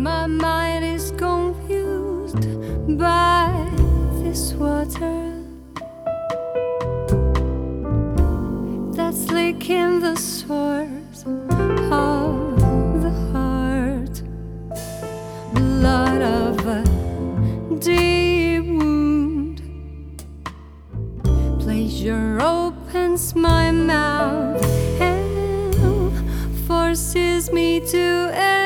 My mind is confused by this water that's licking the source of the heart. Blood of a deep wound. Pleasure opens my mouth and forces me to end.